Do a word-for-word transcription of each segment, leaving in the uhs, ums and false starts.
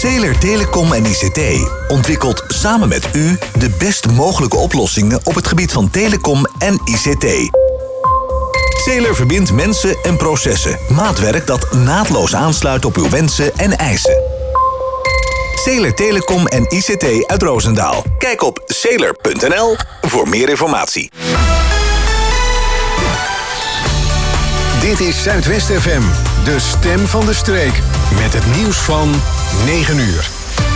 Zeeler Telecom en I C T ontwikkelt samen met u de best mogelijke oplossingen op het gebied van telecom en I C T. Zeeler verbindt mensen en processen. Maatwerk dat naadloos aansluit op uw wensen en eisen. Zeeler Telecom en I C T uit Roosendaal. Kijk op zeeler punt n l voor meer informatie. Dit is Zuidwest F M, de stem van de streek. Met het nieuws van negen uur.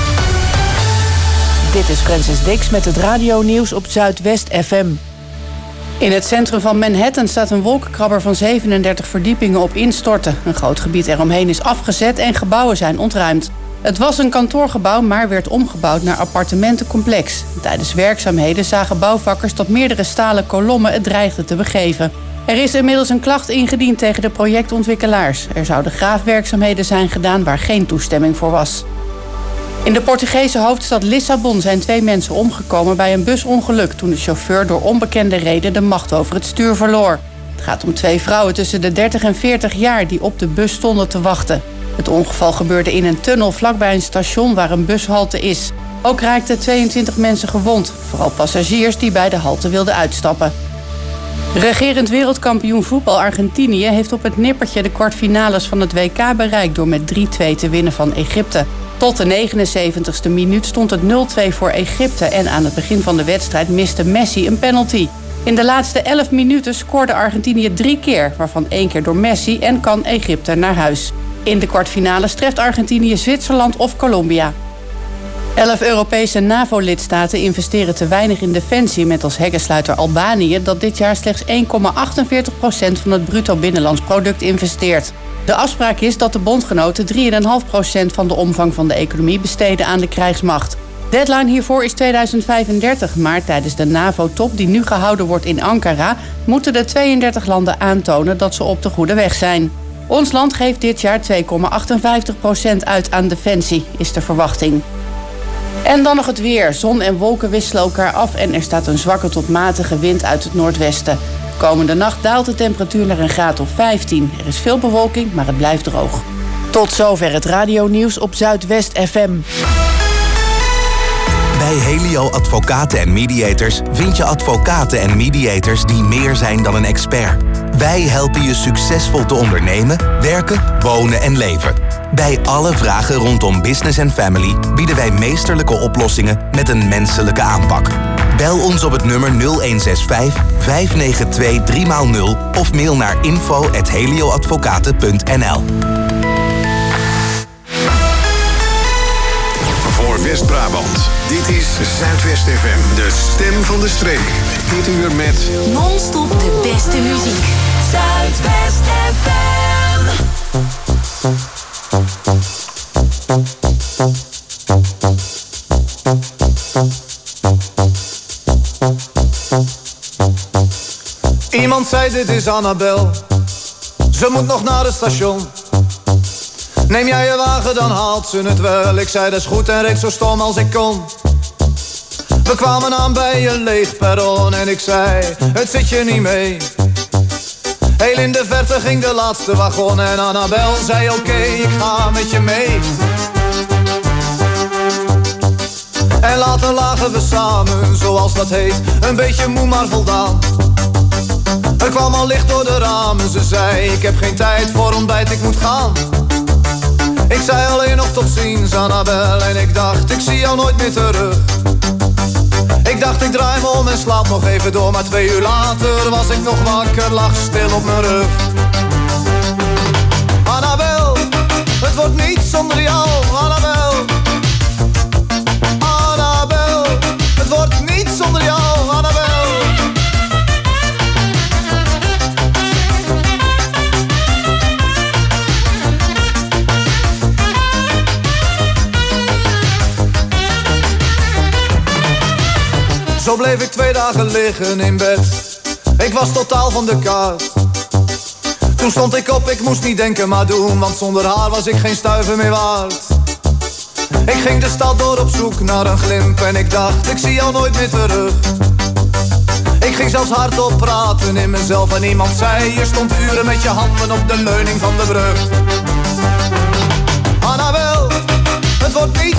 Dit is Francis Dix met het radionieuws op Zuidwest F M. In het centrum van Manhattan staat een wolkenkrabber van zevenendertig verdiepingen op instorten. Een groot gebied eromheen is afgezet en gebouwen zijn ontruimd. Het was een kantoorgebouw, maar werd omgebouwd naar appartementencomplex. Tijdens werkzaamheden zagen bouwvakkers dat meerdere stalen kolommen het dreigden te begeven. Er is inmiddels een klacht ingediend tegen de projectontwikkelaars. Er zouden graafwerkzaamheden zijn gedaan waar geen toestemming voor was. In de Portugese hoofdstad Lissabon zijn twee mensen omgekomen bij een busongeluk toen de chauffeur door onbekende reden de macht over het stuur verloor. Het gaat om twee vrouwen tussen de dertig en veertig jaar die op de bus stonden te wachten. Het ongeval gebeurde in een tunnel vlakbij een station waar een bushalte is. Ook raakten tweeëntwintig mensen gewond, vooral passagiers die bij de halte wilden uitstappen. Regerend wereldkampioen voetbal Argentinië heeft op het nippertje de kwartfinales van het W K bereikt door met drie-twee te winnen van Egypte. Tot de negenenzeventigste minuut stond het nul-twee voor Egypte en aan het begin van de wedstrijd miste Messi een penalty. In de laatste elf minuten scoorde Argentinië drie keer, waarvan één keer door Messi en kan Egypte naar huis. In de kwartfinales treft Argentinië Zwitserland of Colombia. Elf Europese NAVO-lidstaten investeren te weinig in defensie, met als hekkensluiter Albanië, dat dit jaar slechts één komma achtenveertig procent van het bruto binnenlands product investeert. De afspraak is dat de bondgenoten drie komma vijf procent van de omvang van de economie besteden aan de krijgsmacht. Deadline hiervoor is tweeduizend vijfendertig, maar tijdens de NAVO-top die nu gehouden wordt in Ankara moeten de tweeëndertig landen aantonen dat ze op de goede weg zijn. Ons land geeft dit jaar twee komma achtenvijftig procent uit aan defensie, is de verwachting. En dan nog het weer. Zon en wolken wisselen elkaar af en er staat een zwakke tot matige wind uit het noordwesten. Komende nacht daalt de temperatuur naar een graad of vijftien. Er is veel bewolking, maar het blijft droog. Tot zover het radionieuws op Zuidwest F M. Bij Helio Advocaten en Mediators vind je advocaten en mediators die meer zijn dan een expert. Wij helpen je succesvol te ondernemen, werken, wonen en leven. Bij alle vragen rondom business en family bieden wij meesterlijke oplossingen met een menselijke aanpak. Bel ons op het nummer nul een zes vijf, vijf negen twee, drie nul of mail naar info at helioadvocaten punt n l. Voor West-Brabant, dit is Zuidwest F M, de stem van de streek. Dit uur met non-stop de beste muziek. Zuidwest F M. Iemand zei dit is Annabel, ze moet nog naar het station. Neem jij je wagen, dan haalt ze het wel. Ik zei dat is goed en reed zo stom als ik kon. We kwamen aan bij een leeg perron en ik zei, het zit je niet mee. Heel in de verte ging de laatste wagon en Annabel zei oké, okay, ik ga met je mee. En later lagen we samen, zoals dat heet, een beetje moe maar voldaan. Er kwam al licht door de ramen, ze zei ik heb geen tijd voor ontbijt, ik moet gaan. Ik zei alleen nog tot ziens Annabel en ik dacht ik zie jou nooit meer terug. Ik dacht ik draai me om en slaap nog even door, maar twee uur later was ik nog wakker, lag stil op mijn rug. Annabel, het wordt niet zonder jou, Annabel. Annabel, het wordt niet zonder jou, Annabel. Zo bleef ik twee dagen liggen in bed. Ik was totaal van de kaart. Toen stond ik op, ik moest niet denken maar doen, want zonder haar was ik geen stuiver meer waard. Ik ging de stad door op zoek naar een glimp en ik dacht, ik zie jou nooit meer terug. Ik ging zelfs hardop praten in mezelf en iemand zei, je stond uren met je handen op de leuning van de brug. Annabel, het wordt niet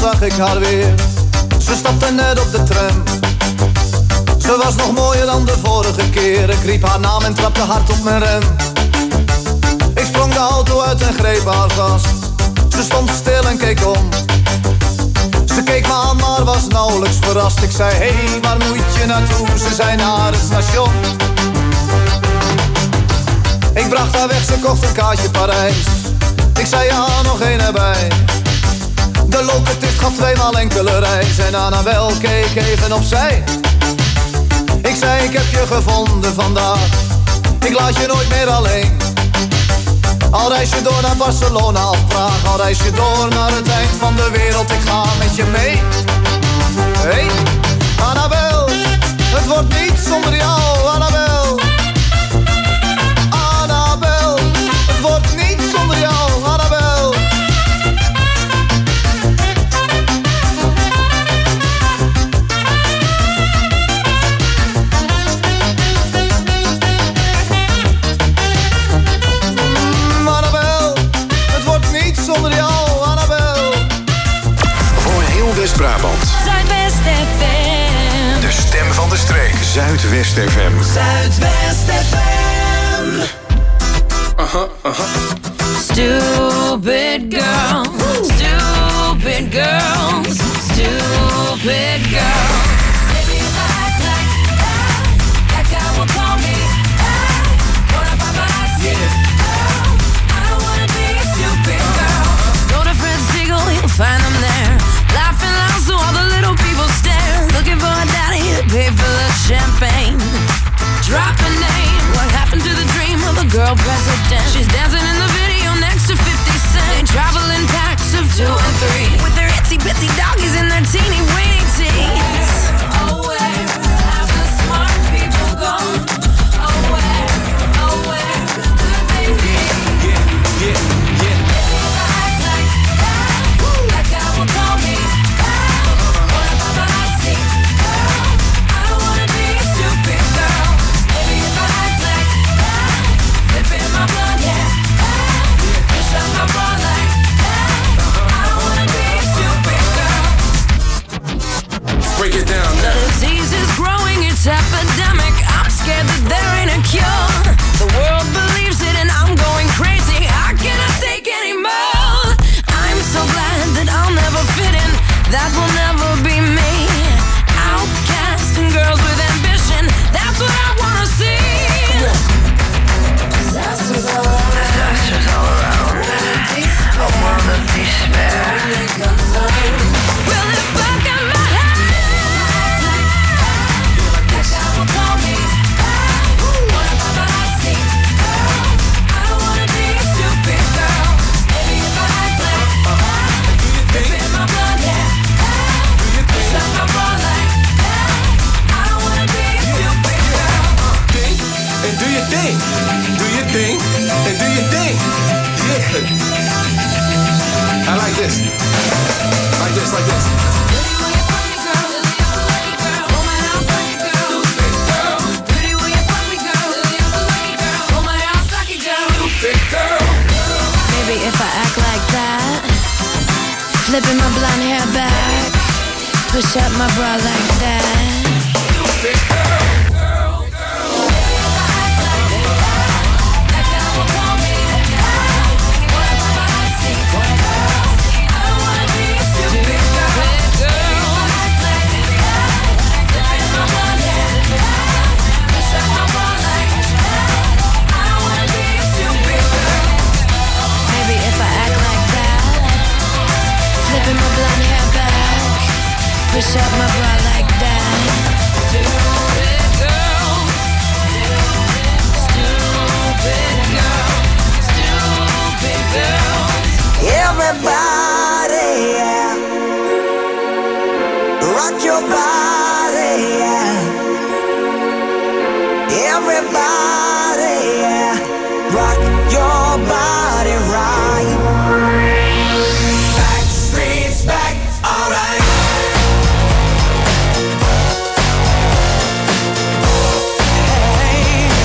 zag ik haar weer. Ze stapte net op de tram. Ze was nog mooier dan de vorige keer. Ik riep haar naam en trapte hard op mijn rem. Ik sprong de auto uit en greep haar vast. Ze stond stil en keek om. Ze keek me aan, maar was nauwelijks verrast. Ik zei, hé, hey, waar moet je naartoe? Ze zei, naar het station. Ik bracht haar weg, ze kocht een kaartje Parijs. Ik zei, ja, nog één erbij. De locative gaf tweemaal enkele reis. En Annabel keek even opzij. Ik zei, ik heb je gevonden vandaag. Ik laat je nooit meer alleen. Al reis je door naar Barcelona of Praag. Al reis je door naar het eind van de wereld. Ik ga met je mee. Hey, Annabel, het wordt niet zonder jou, Annabel. Annabel, het wordt niet zonder jou, Annabel. Mm, Annabel, het wordt niet zonder jou, Annabel. Voor heel West-Brabant. Zuidwest F M. De stem van de streek. Zuidwest F M. Zuidwest F M. Aha, aha. Stupid girl, stupid girls, stupid girl. Baby, if I act like that, that guy will call me. Hey, what if I'm a girl? I don't wanna be a stupid girl. Go to Fred's Siegel, you'll find them there. Laughing loud so all the little people stare. Looking for a daddy to pay for the champagne. Drop a name. What happened to the dream of a girl president? She's dancing in the video next to fifty cent. They travel in packs of two and three, with their itsy bitsy doggies and their teeny weeny teeth. Oh, where have the smart people gone? Oh, where, oh, where could they be? Yeah, yeah, yeah. If I act like that, that guy will call me. Hey, what if I'm a hot seat girl? I don't wanna be a stupid girl. Maybe if I act like that, flipping my blood, yeah. Hey, push up my bra like that. I don't wanna be a stupid girl. Let's break it down The now. disease is growing, it's epidemic. I'm scared that there ain't a cure. The world believes it and I'm going crazy. I cannot take any more. I'm so glad that I'll never fit in. That will never be me. Outcast and girls with ambition. That's what I wanna see. Disasters all around. Disasters all around. A world of despair. Well, if I got my head, that guy will call me. What if I'm a hot seat girl? I don't wanna be a stupid girl. Maybe if I act like that, flipping my blood, yeah. Push up my bra like that. I don't wanna be a stupid girl. Think and do your thing. Do your thing and do your thing. Yeah. I like this. Like this, like this. Pretty when you fuck me, girl. Lily, I'm a lucky girl. Hold my house like a girl. Stupid girl. Pretty when you fuck me, girl. Lily, I'm a lucky girl. Hold my house like a girl. Stupid girl. Maybe if I act like that, flipping my blonde hair back, push up my bra like that. Stupid girl. That guy will call me. What if I'm a hot seat girl? I don't wanna be a stupid girl. If I act like that, flipping my blonde hair back, push up my bra like that. I don't wanna be a stupid girl. Maybe if I act like that, flipping my blonde hair back, push up my bra like that. Stupid girl, stupid girl, stupid girl. Everybody, yeah. Rock your body, yeah. Everybody, yeah. Rock your body right. Back streets back, alright. Hey,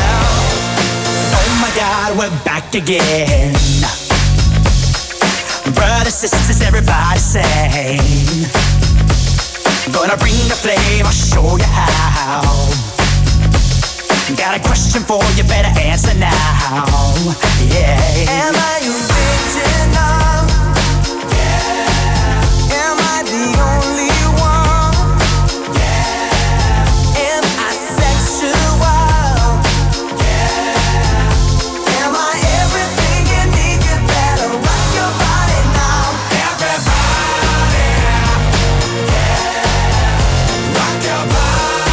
now, oh my God, we're back again. brothers, sisters, everybody sing. Gonna bring the flame, I'll show you how. Got a question for you, better answer now. Yeah. Am I original? Yeah. Am I the only one? Yeah. Am I sexual? Yeah. Am I everything you need? You better rock your body now. Everybody, yeah. Rock your body.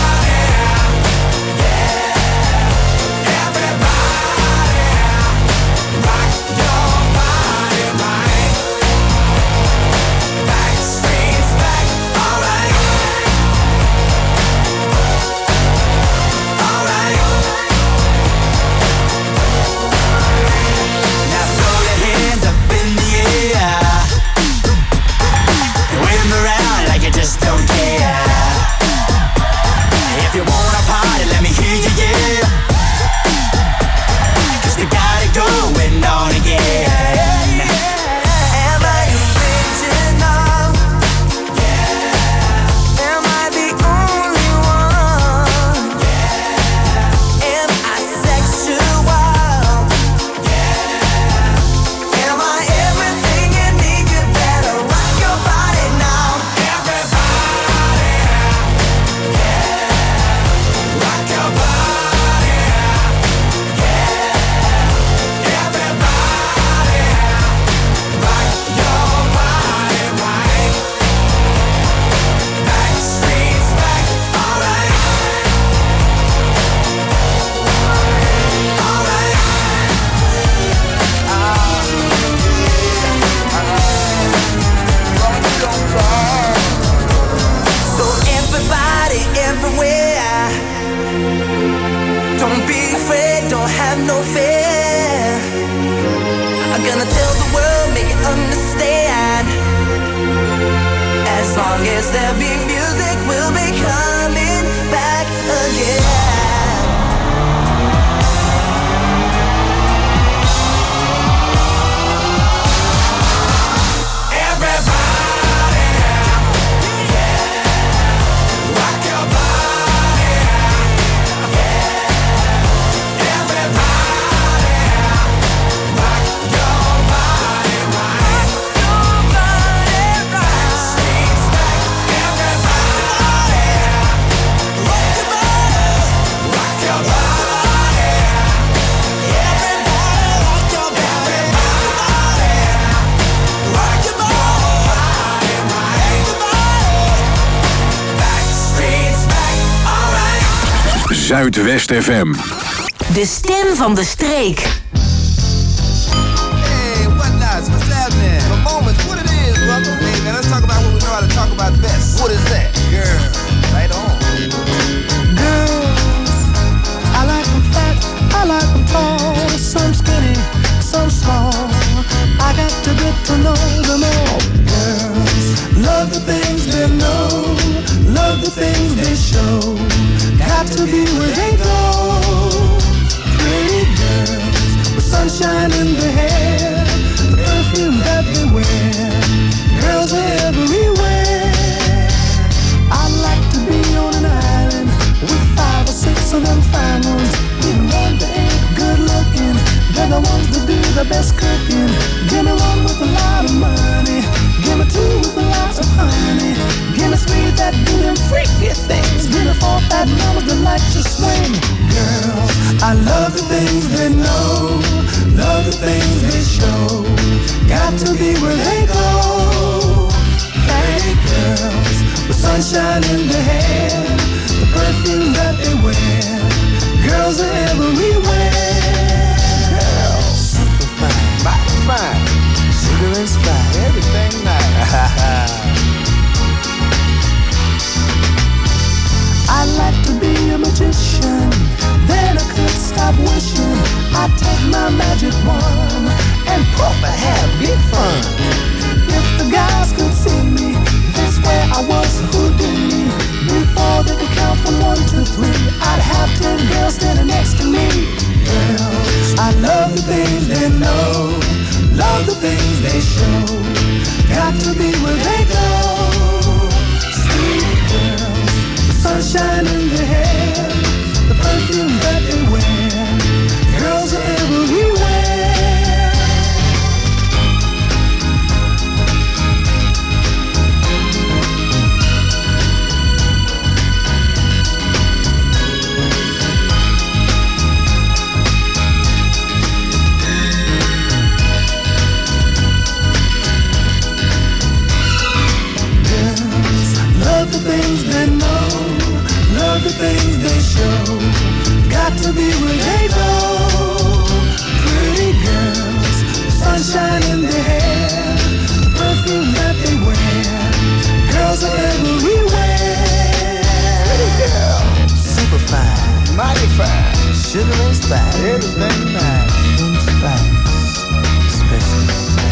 Don't care. If you wanna party, let me hear you, yeah. 'Cause we got it going on again. Am I original? Yeah. Am I the only one? Yeah. Am I sexual? Yeah. Am I everything you need? You better rock your body now. Everywhere. Don't be afraid, don't have no fear. I'm gonna tell the world, make it understand. As long as there be music, we'll be coming back again. Zuidwest F M. De stem van de streek. Hey, what nuts? What's happening? The moments, what it is, brother? Hey, man, let's talk about what we know how to talk about best. What is that? Girl, right on. Girls, I like them fat, I like them tall, some skinny, some small. I got to get to know them all. Girls, love the things they know, love the things they show. Got to be where they go. Pretty girls with sunshine in their hair, the perfume that they wear. Girls are everywhere. I'd like to be on an island with five or six of them fine ones. Even one that ain't good looking, they're the ones that do the best cooking. Give me one with a lot of money, give me two with a lot of honey. Give me three that do them freaky things. Give me four fat mamas that like to swing. Girls, I love the things they know, love the things they show. Got to be where they go. Pretty girls with sunshine in their hair, the perfume that they wear. Girls are everywhere. Girls, super fine, Body fine, sugar and spice, everything nice. I'd like to be a magician, then I could stop wishing. I'd take my magic wand and poof, I have big fun. If the guys could see me, they swear I was Houdini. Before they could count from one to three, I'd have ten girls standing next things they show got to be where they go. Sweet girls, the sunshine in their hair, the perfume that they wear, girls are everywhere. Love the things they know, love the things they show, got to be where they go. Pretty girls, sunshine in their hair, perfume that they wear, girls are everywhere. Pretty girl, super fine, mighty fine, sugar and spice, everything nice, and spice, special.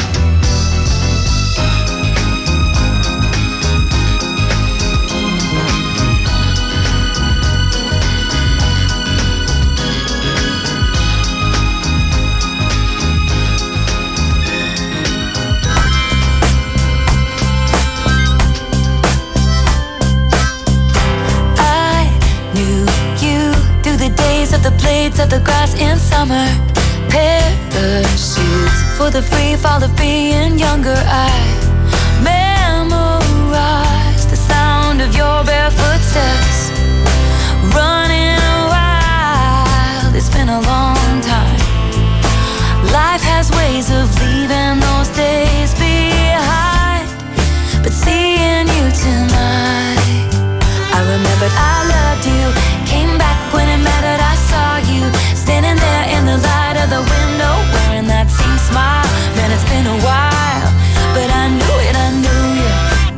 Of the blades of the grass in summer, parachutes for the free fall of being younger. I memorize the sound of your barefoot steps, running wild. It's been a long time. Life has ways of leaving those days behind, but seeing you tonight, I remembered I loved you. Came back when it mattered, I saw you standing there in the light of the window, wearing that same smile. Man, it's been a while, but I knew it, I knew you.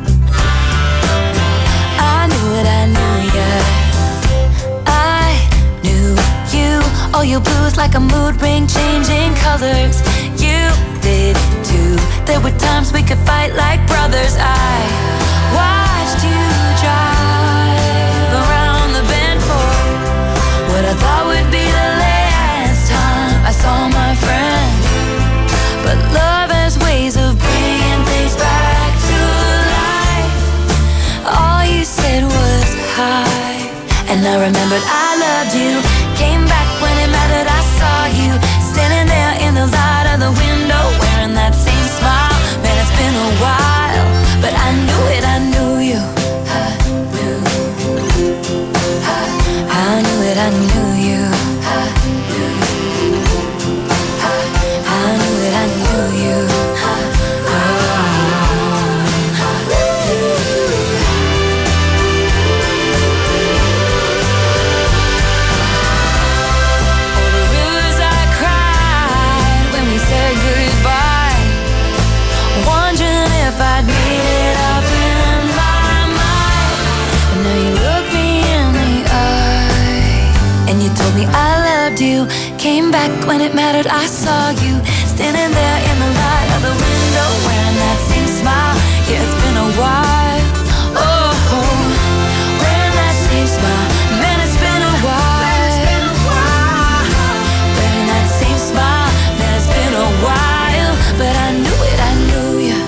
I knew it, I knew you. I knew you. All your blues like a mood ring, changing colors. You did too. There were times we could fight like brothers. I watched you drive around the bend for what I thought would be the last time I saw my friend. But love has ways of bringing things back to life. All you said was hi, and I remembered I loved you. Came back when it mattered, I saw you standing there in the light of the window, wearing that same smile. Man, it's been a while, but I knew it, I knew you. I knew, I, I knew it, I knew you. I knew, I, I knew it, I knew you. If I'd made it up in my mind, and now you look me in the eye, and you told me I loved you. Came back when it mattered, I saw you standing there in the light of the window, wearing that same smile. Yeah, it's been a while. Oh, wearing that same smile. Man, it's been a while. Wearing that same smile. Man, it's been a while, but I knew it, I knew you.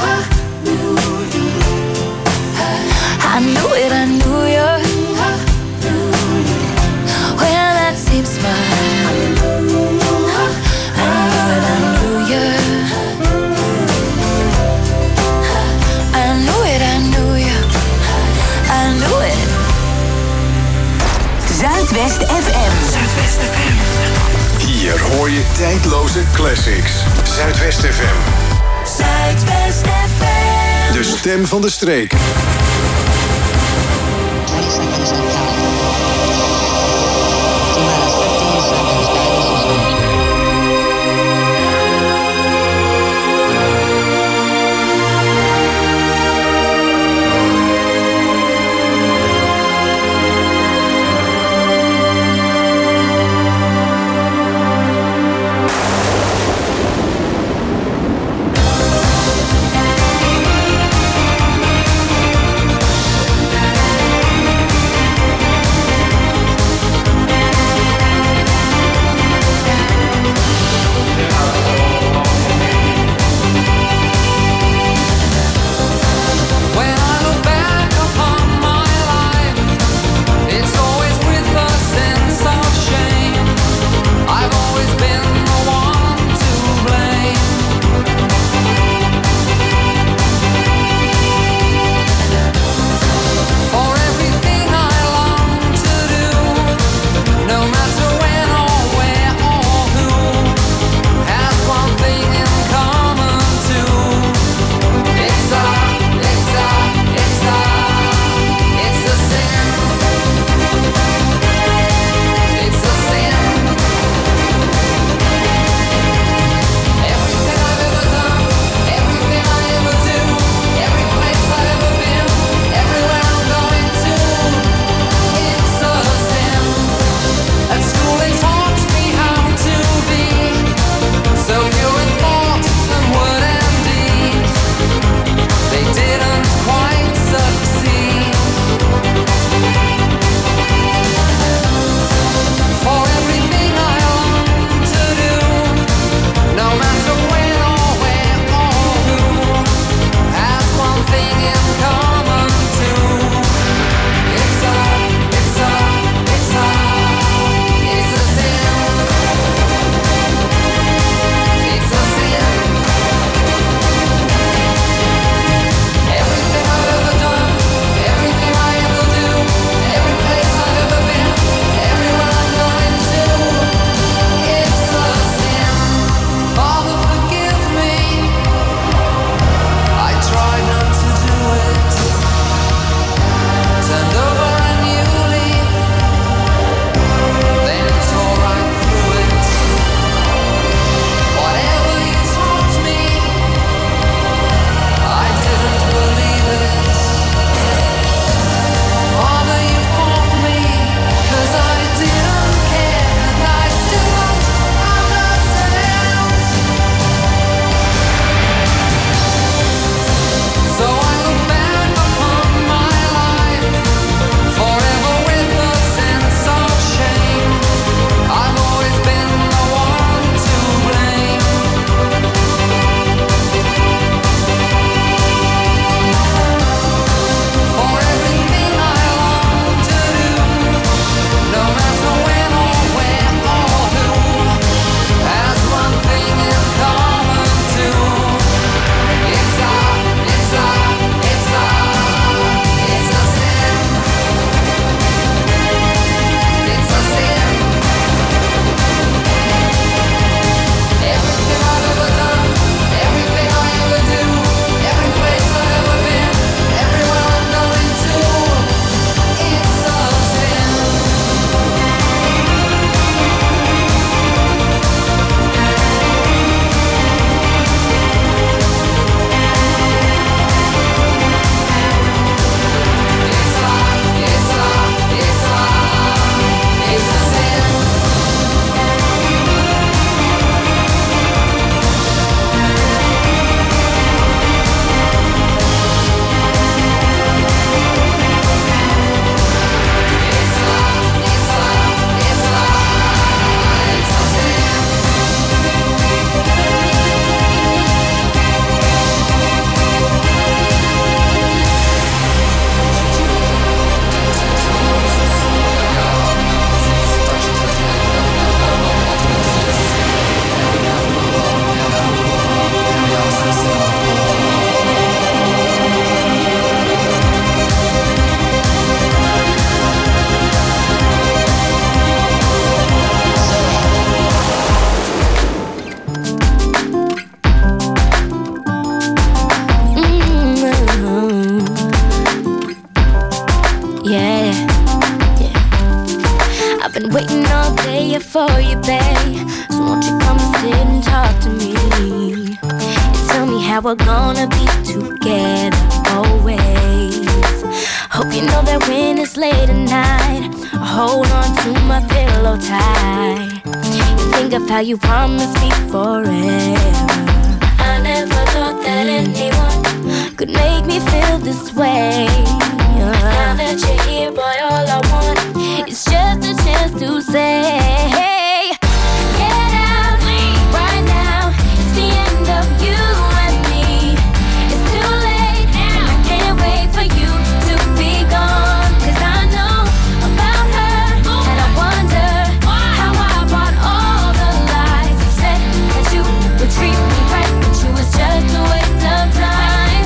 I knew it, I knew you. Well, that same smile. I knew it, I knew you. I knew it, I knew you. I knew it. Zuidwest F M. Zuidwest F M. Hier hoor je tijdloze classics. Zuidwest F M. Zuidwest F M. De stem van de streek. for you, babe. So won't you come sit and talk to me? And tell me how we're gonna be together always. Hope you know that when it's late at night, I hold on to my pillow tight. You think of how you promised me forever. I never thought that anyone could make me feel this way. Now that you're here, boy, all I want is just a chance to say, get out right now. It's the end of you and me. It's too late now. I can't wait for you to be gone. 'Cause I know about her, and I wonder how I bought all the lies. You said that you would treat me right, but you was just a waste of time.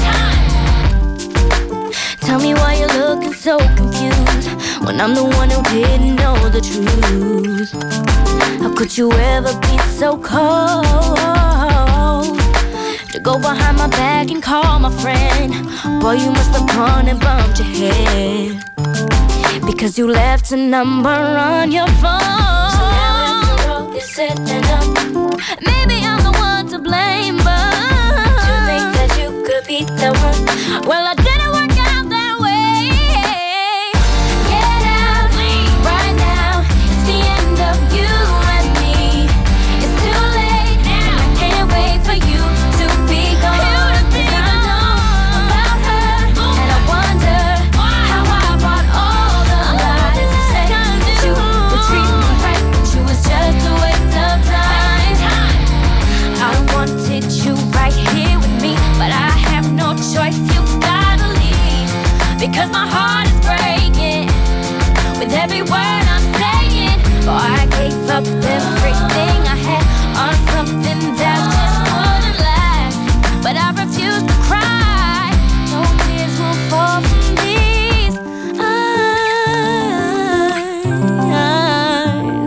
Tell me why you're looking so confused when I'm the one who didn't know the truth. How could you ever be so cold to go behind my back and call my friend? Boy, you must have gone and bumped your head because you left a number on your phone. So now after all is said and done, maybe I'm the one to blame, but you think that you could be the one? Well, I didn't work out that way. Get out right now. It's the end of you and me. It's too late now. I can't wait for you to be gone. 'Cause I know about her, and I wonder how I bought all the lies. You said that you would treat me right, but you was just a waste of time. I wanted you right here with me, but I have no choice. You've gotta leave because my heart is breaking with every word I'm saying. Boy, I gave up everything I had on something that just wouldn't last. But I refuse to cry. No tears will fall from these eyes.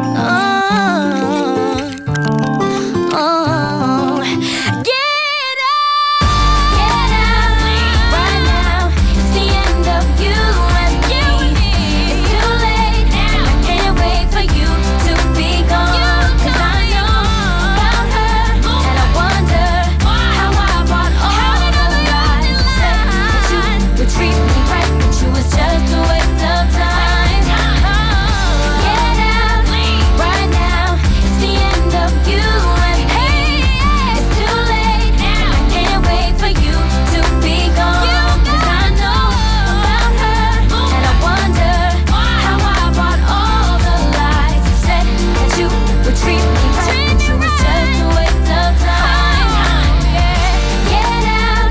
Oh, oh. Get out, get out right now. It's the end of you and me. It's too late now. I can't wait for you to be gone. 'Cause I know about her, and I wonder how I bought all the lies. You said that you would treat me right, but you was just a waste of time. Get out right now. It's the end of you and me. It's too late now. I can't wait for you to be gone. 'Cause I know about her, and I wonder how I bought all the lies. You said that you would treat me right, but you was just a waste of time. Get out,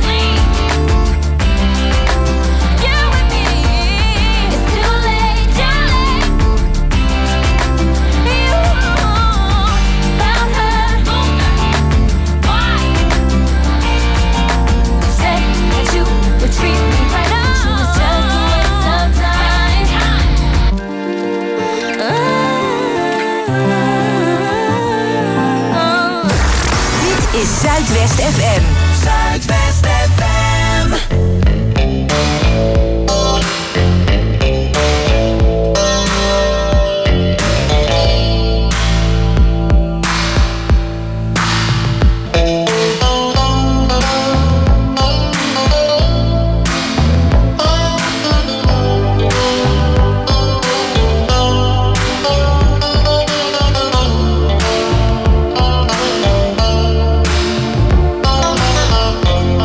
you and me. It's too late, too late. You about her. You said that you would treat me right, but you was just a waste of time. Dit is Zuidwest F M. Zuidwest F M. Oh,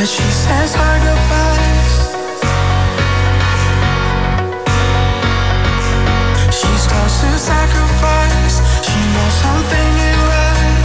as she says her goodbyes. She's close to sacrifice. She knows something ain't right.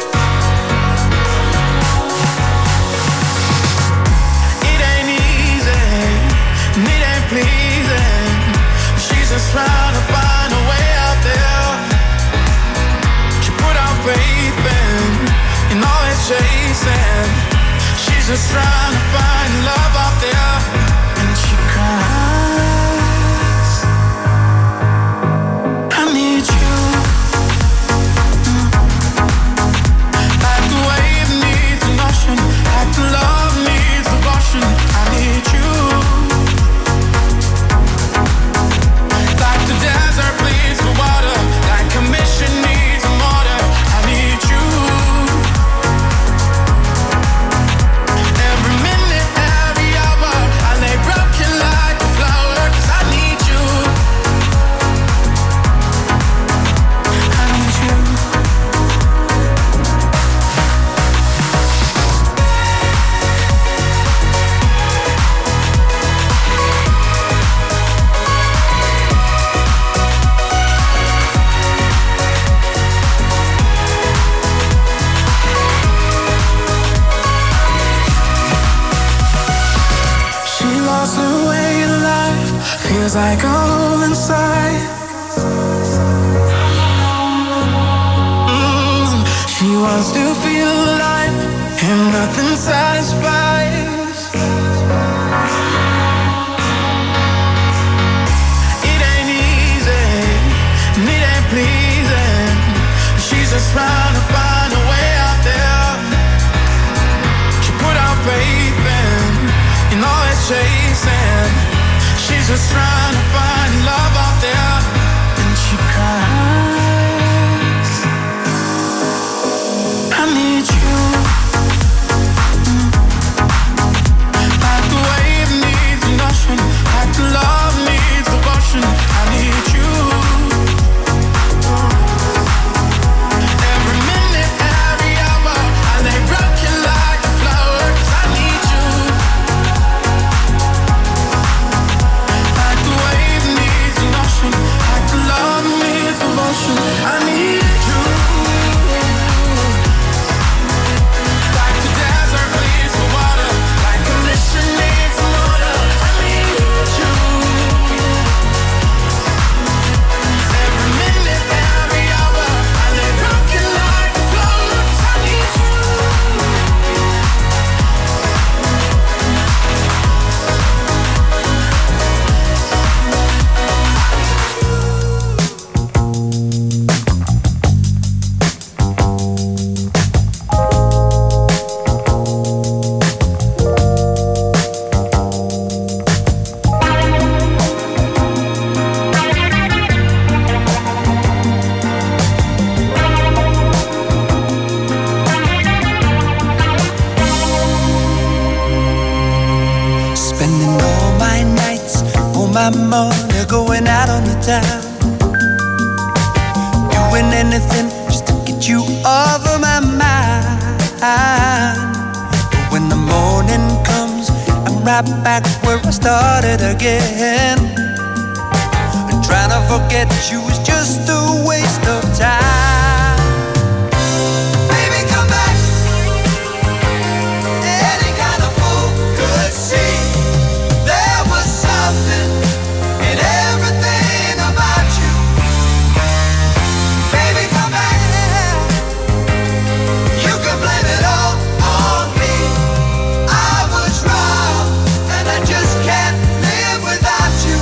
It ain't easy, and it ain't pleasing. She's just trying to find a way out there. She put our faith in, in all it's chasing. She's just trying to find love out there. And she cries, I need you. Like the wave needs an ocean, like the love needs devotion. I need you. Like the desert bleeds for water, like a mission needs a mortar. I need you. Every minute, every hour, I lay broken like a flower, 'cause I need you. I need you. She lost her way in life, feels like a hole inside. Mm, she wants to feel alive, and nothing satisfies. It ain't easy, and it ain't pleasing. She's just trying to find a way out there. She put our faith in, in all it's chasing. She's just trying to find love out there. And she cries, I need you. Like the wave needs an ocean, like the love needs devotion. I need you. Every minute, every hour, I lay broken like a flower, 'cause I need you. Like the wave needs an ocean, like the love needs devotion. I need you. Like the desert bleeds for water, like a mission needs a mortar. I need you. Every minute, every hour, I lay broken like a flower, 'cause I need you. Spending all my nights, all my money going out on the town. Doing anything just to get you off of my mind. But when the morning comes, I'm right back where I started again. And trying to forget you is just a waste of time. Baby, come back. Any kind of fool could see there was something in everything about you. Baby, come back. You can blame it all on me. I was wrong, and I just can't live without you.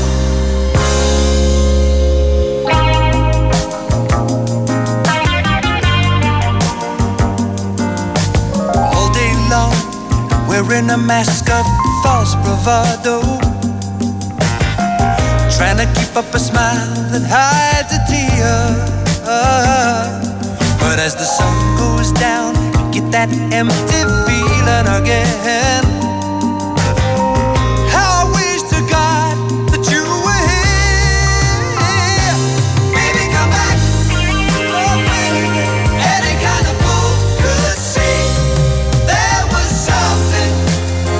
All day long, wearing a mask of false bravado, trying to keep up a smile that hides a tear. But as the sun goes down, you get that empty feeling again. How I wish to God that you were here. Baby, come back. Oh, baby. Any kind of fool could see there was something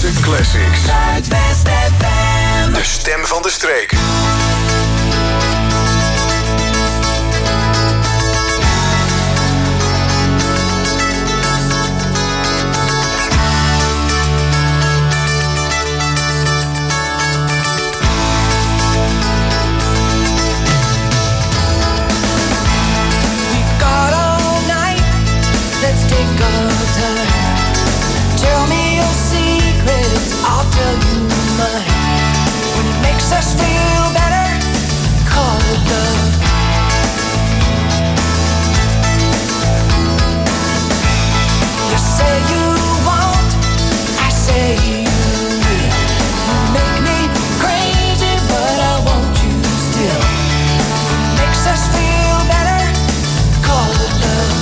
grootste classics. Zuidwest F M. De stem van de streek. Let's take our time. Tell me your secrets, I'll tell you mine. When it makes us feel better, call it love. You say you won't, I say you will. You make me crazy, but I want you still. When it makes us feel better, call it love.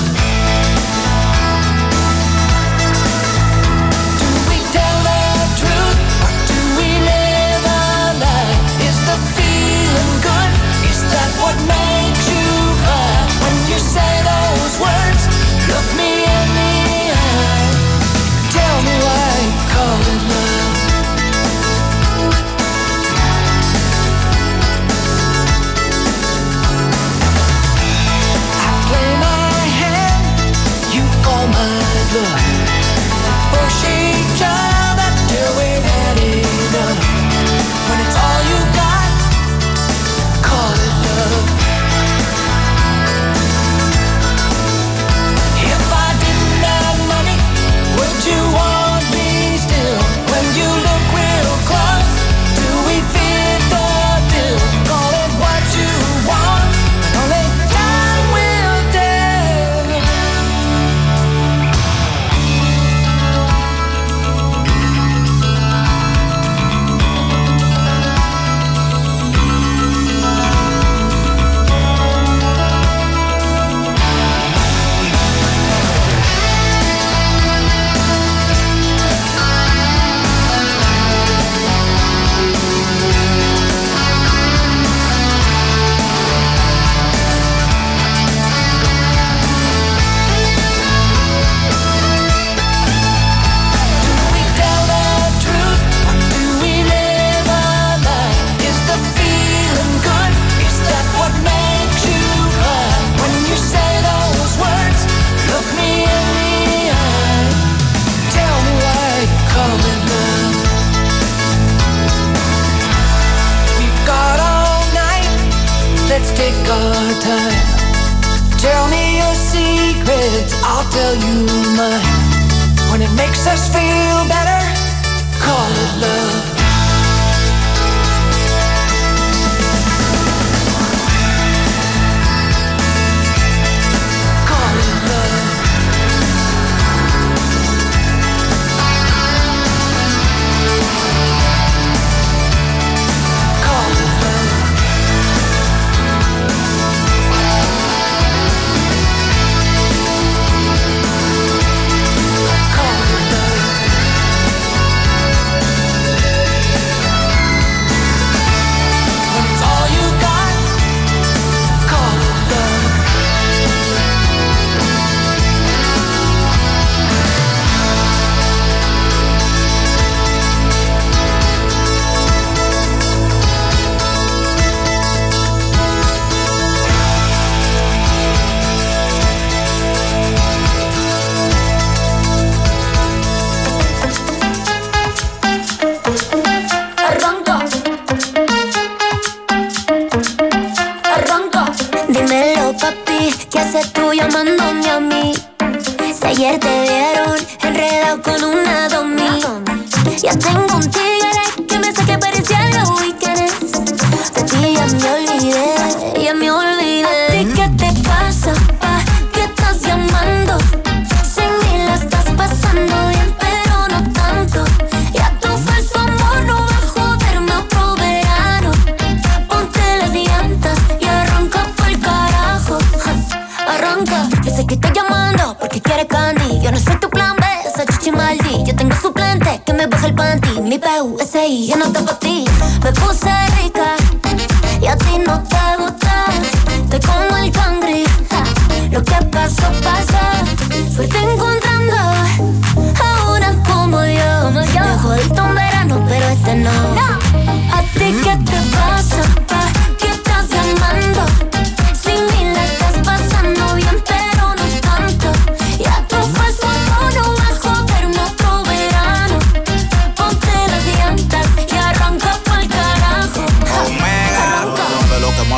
What makes you cry when you say those words? Look me in the eye. Tell me why you call it love. I play my hand, you call my bluff. Push each other till we've had enough. When it's all you got, call it love. If I didn't have money, would you want me still? When you look real close, do we fit the bill? Call it what you want, and only time will tell. Let's take our time. Tell me your secrets, I'll tell you mine. When it makes us feel better, call it love. Call it love. Call it love. llamándome a mí. Si ayer te vieron enredado con una domi. Ya tengo un tigre que me saque parecía los weekends. De ti ya me olvidé, ya me olvidé. ¿A ti qué te pasa, pa? ¿Qué estás llamando? Sin mí la estás pasando bien, pero no tanto. Ya tu falso amor no va a joderme otro verano. Ponte las llantas y arranca pa'l carajo. Arranca, yo sé que estoy llamando porque quieres candy. Yo no soy tu plan B, esa chichi maldi. Yo tengo suplente que me baja el panty. Mi P U S I, yo no te pa' ti. Me puse rica y a ti no te gusta. Estoy como el cangri, lo que pasó, pasa. Suerte encontrando a una como yo. Me jodí tu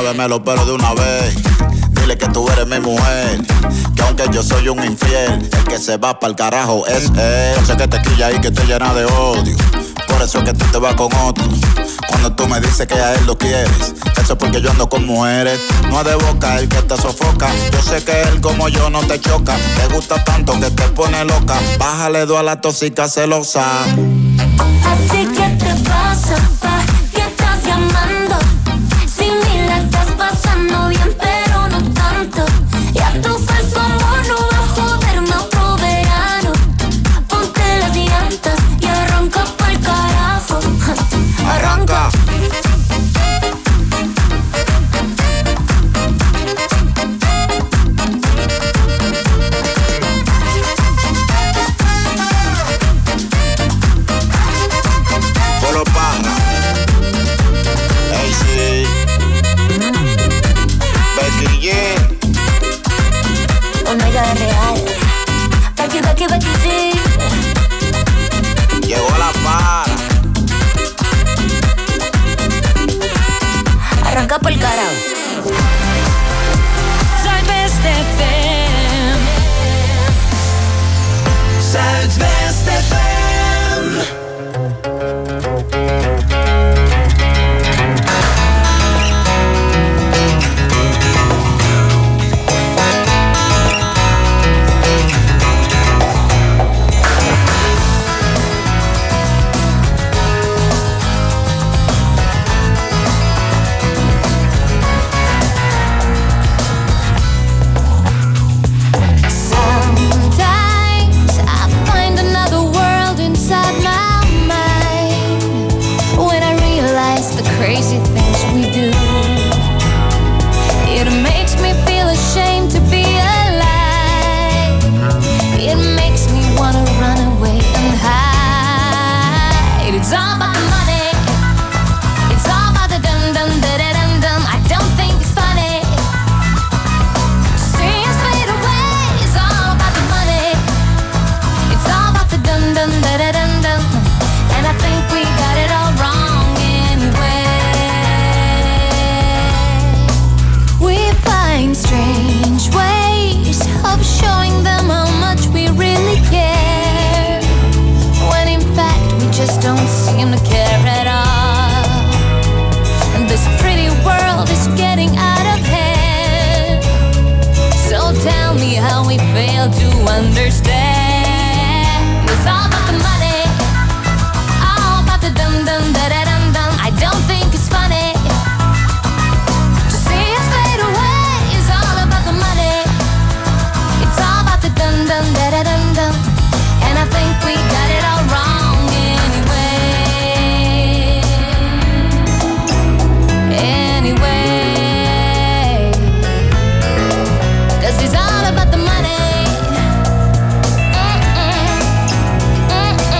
muévemelo pero de una vez. Dile que tú eres mi mujer, que aunque yo soy un infiel, el que se va pa'l carajo es él. Yo sé que te quilla y que te llena de odio, por eso es que tú te vas con otro. Cuando tú me dices que a él lo quieres, eso es porque yo ando con mujeres. No es de boca el que te sofoca, yo sé que él como yo no te choca. Te gusta tanto que te pone loca, bájale dos a la tóxica celosa. ¿A ti qué te pasa, pa? ¿Qué estás llamando? Si ni la estás pasando bien, pero no tanto. Ya tu falso amor no va a joderme otro verano. Ponte las llantas y arranca pa'l carajo. Arranca. Polo Parra, A C, Becky G, Omega de real. Becky, Becky, Becky, sí. llegó la para. Arranca por el carajo. Zuidwest F M. Zuidwest F M. Sometimes I find another world inside my mind when I realize the crazy things we do. It makes me feel ashamed to be alive. It makes me wanna run away and hide. It's all about the money. It's all about the dum dum da da dum dum. I don't think it's funny. See us fade away. It's all about the money. It's all about the dum dum da da dum dum. And I think we got it all wrong anyway. We find strange ways of showing them how much we really care, when in fact we just don't seem to care at all. And this pretty world is getting out of hand. So tell me how we fail to understand. It's all about the money, all about the dum dum da da dum dum. I don't think it's funny to see us fade away. It's all about the money. It's all about the dum dum da da dum dum. And I think we got it all wrong anyway. Anyway, 'cause it's all about the money. Mm-mm. Mm-mm.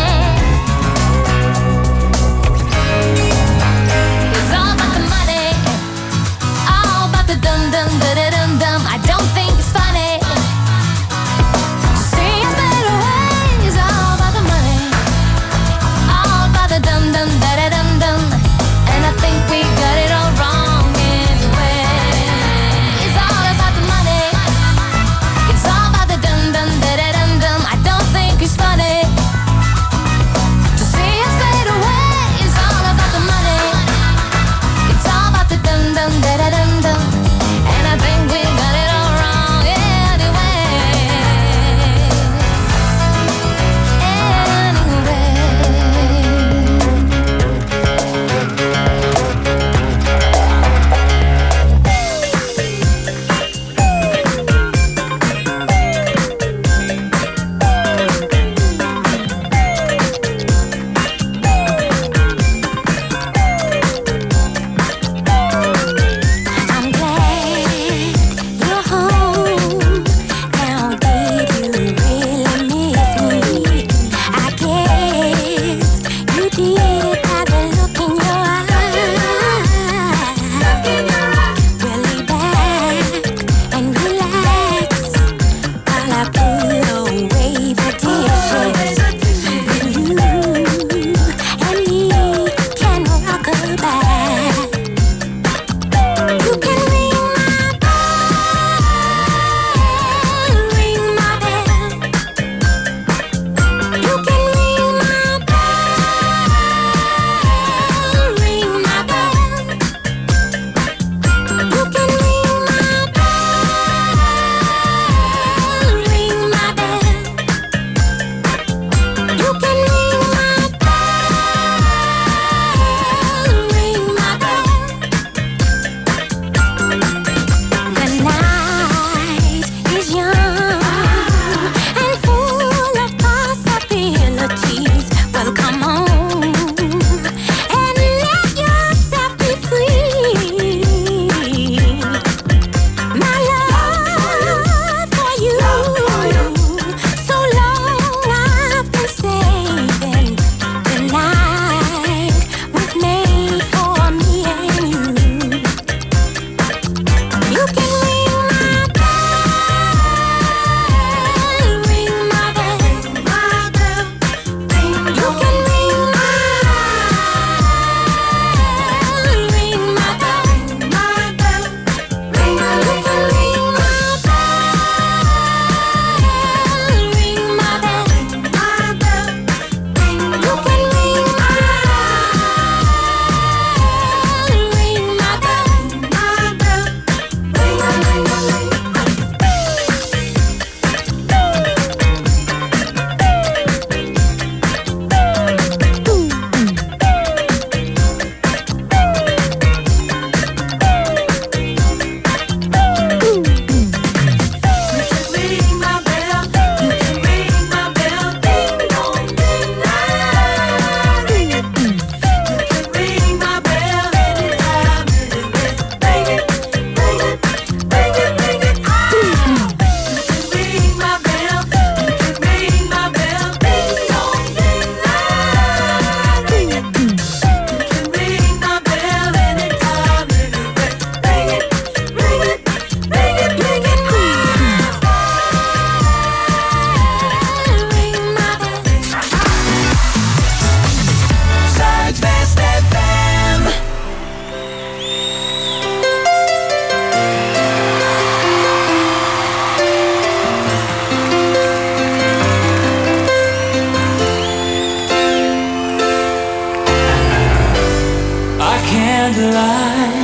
can't lie.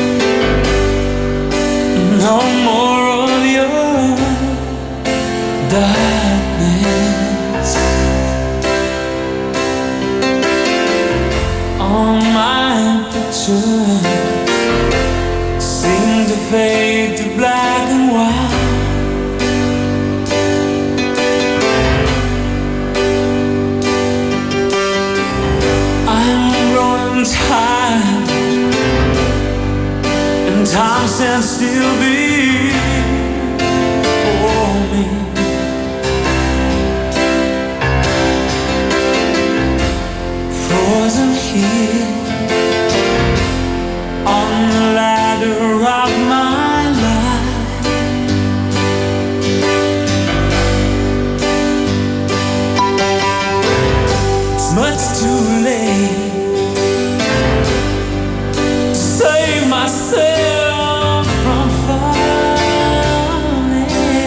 No more of your darkness. All my pictures seem to fade to black and white. I'm growing tired, and time stands still before me. Frozen here on the ladder of my life. It's much too late to save myself from falling.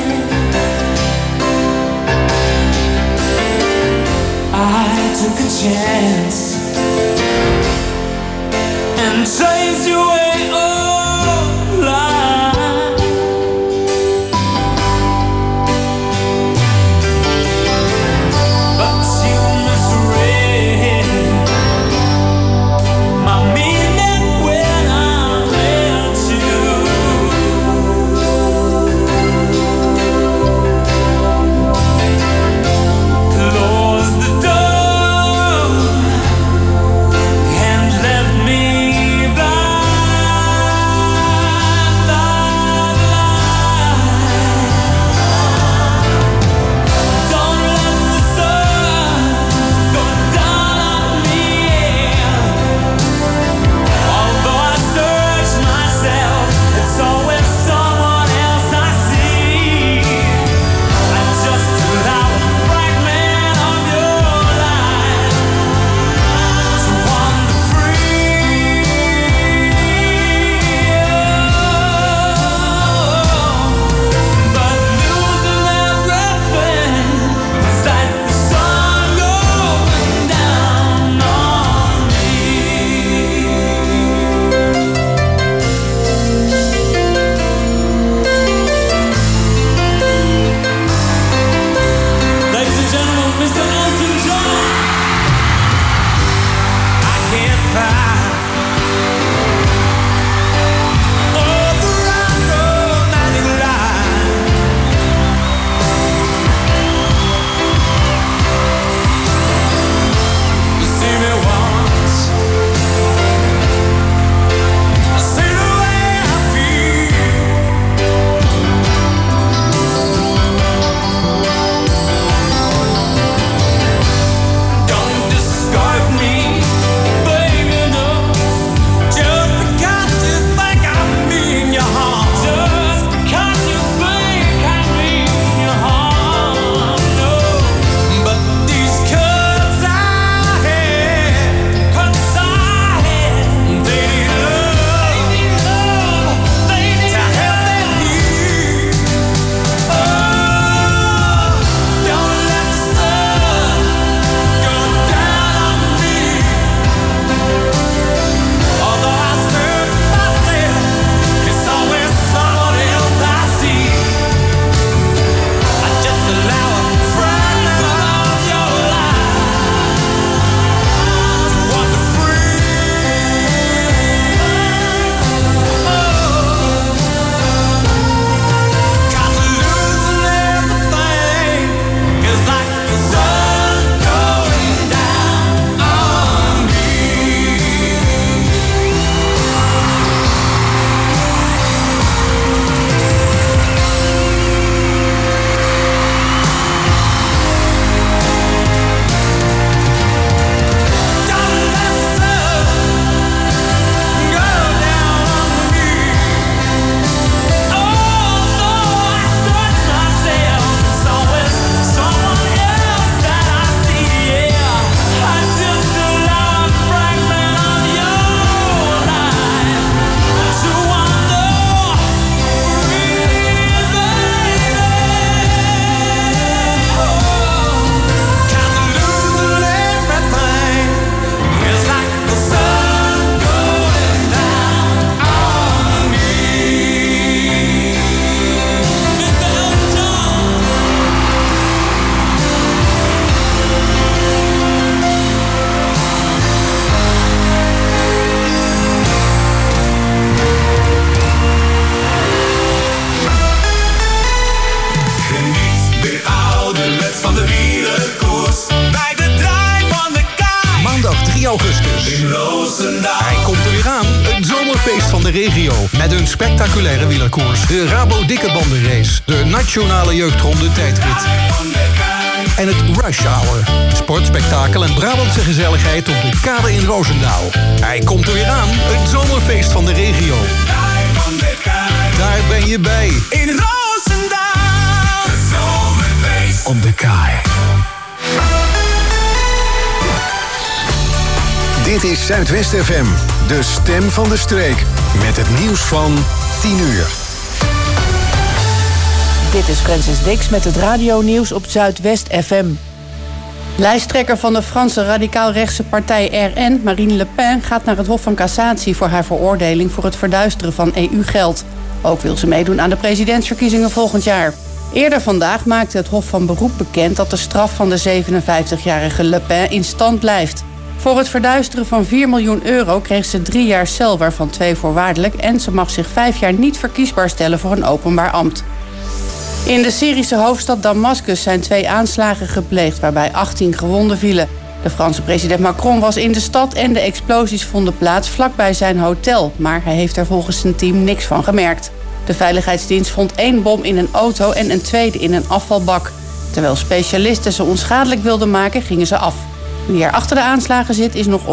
I took a chance and chased you away. Don't discard me, baby, no. dertien augustus. In Roosendaal. Hij komt er weer aan. Het zomerfeest van de regio. Met een spectaculaire wielerkoers. De Rabo Dikke Bandenrace. De Nationale Jeugdronde tijdrit. En het Rush Hour. Sportspektakel en Brabantse gezelligheid op de kade in Roosendaal. Hij komt er weer aan. Het zomerfeest van de regio. Daar ben je bij. In Roosendaal. Het zomerfeest. Op de kaai. Dit is Zuidwest F M, de stem van de streek. Met het nieuws van tien uur. Dit is Francis Dix met het radionieuws op Zuidwest F M. Lijsttrekker van de Franse radicaal-rechtse partij R N, Marine Le Pen, gaat naar het Hof van Cassatie voor haar veroordeling voor het verduisteren van E U-geld. Ook wil ze meedoen aan de presidentsverkiezingen volgend jaar. Eerder vandaag maakte het Hof van Beroep bekend dat de straf van de zevenenvijftigjarige Le Pen in stand blijft. Voor het verduisteren van vier miljoen euro kreeg ze drie jaar cel, waarvan twee voorwaardelijk, en ze mag zich vijf jaar niet verkiesbaar stellen voor een openbaar ambt. In de Syrische hoofdstad Damascus zijn twee aanslagen gepleegd waarbij achttien gewonden vielen. De Franse president Macron was in de stad en de explosies vonden plaats vlakbij zijn hotel, maar hij heeft er volgens zijn team niks van gemerkt. De veiligheidsdienst vond één bom in een auto en een tweede in een afvalbak. Terwijl specialisten ze onschadelijk wilden maken, gingen ze af. Wie er achter de aanslagen zit is nog